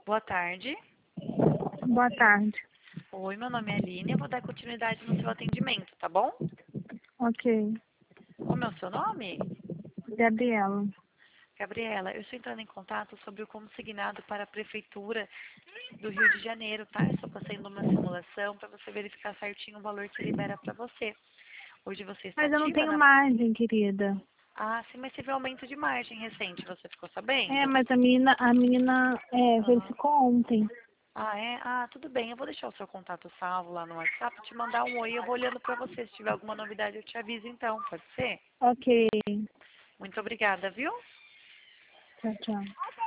Boa tarde. Boa tarde. Oi, meu nome é Aline. Eu vou dar continuidade no seu atendimento, tá bom? Ok. Como é o seu nome? Gabriela. Gabriela, eu estou entrando em contato sobre o consignado para a Prefeitura do Rio de Janeiro, tá? Eu estou fazendo uma simulação para você verificar certinho o valor que libera para você. Hoje você está Mas eu não ativa tenho na... margem, querida. Ah, sim, mas teve um aumento de margem recente, você ficou sabendo? É, mas a menina Ah, verificou ontem. ah, é? Ah, tudo bem. Eu vou deixar o seu contato salvo lá no WhatsApp, te mandar um oi. Eu vou olhando para você. Se tiver alguma novidade, eu te aviso então. Pode ser? Ok. Muito obrigada, viu? Tchau, tchau.